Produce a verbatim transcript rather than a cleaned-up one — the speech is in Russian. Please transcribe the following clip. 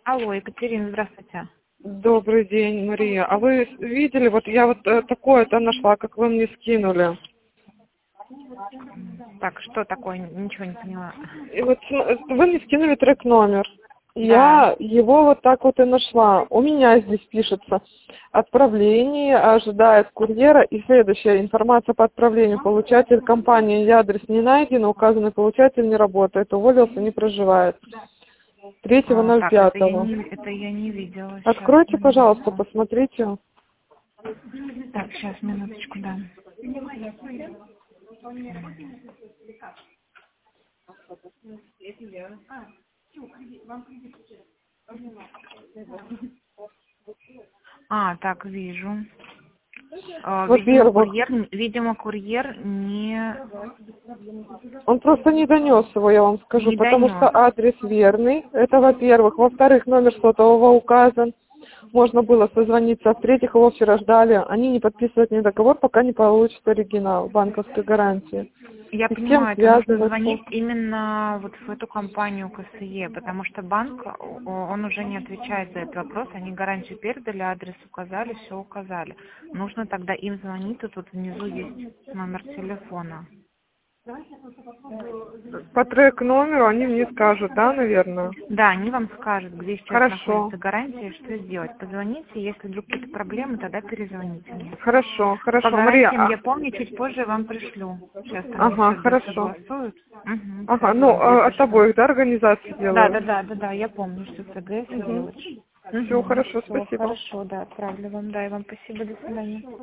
Алло, Екатерина, здравствуйте. Добрый день, Мария. А вы видели, вот я вот э, такое-то нашла, как вы мне скинули. Так, что такое? Ничего не поняла. И вот см- вы мне скинули трек-номер. Да. Я его вот так вот и нашла. У меня здесь пишется: отправление ожидает курьера, и следующая информация по отправлению. Получатель компании и адрес не найден, указанный получатель не работает, уволился, не проживает. Третьего А, ноль так, это я пятого. не, это я не видела. Сейчас, Откройте, пожалуйста, минуточку. посмотрите. Так, сейчас, минуточку, да. А, так, вижу. А, Видимо, Во-первых, курьер, видимо, курьер не, он просто не донес его, я вам скажу, не потому что донес. адрес верный, это во-первых. Во-вторых, номер сотового указан, можно было созвониться. А в-третьих, его вчера ждали, они не подписывают ни договор, пока не получат оригинал банковской гарантии. Я И с кем понимаю, это нужно связываться? звонить именно вот в эту компанию КСЕ, потому что банк, о- он уже не отвечает за этот вопрос, они гарантию передали, адрес указали, все указали. Нужно тогда им звонить, и тут внизу есть номер телефона. По трек-номеру они мне скажут, да, наверное? Да, они вам скажут, где сейчас Хорошо, находится гарантия, и что сделать. Позвоните, если вдруг какие-то проблемы, тогда перезвоните мне. хорошо, По хорошо. Мария, гарантиям а- я помню, чуть позже вам пришлю. Сейчас они ага, все хорошо. согласуют. Угу, Ага, сразу ну, вам а, от перепишу. обоих, да, организаций Да, делают? да, да, да, да, я помню, что ЦГ, все Угу. делаешь. Все, Угу, хорошо, все, спасибо. хорошо, да, отправлю вам, да, и вам спасибо, до свидания.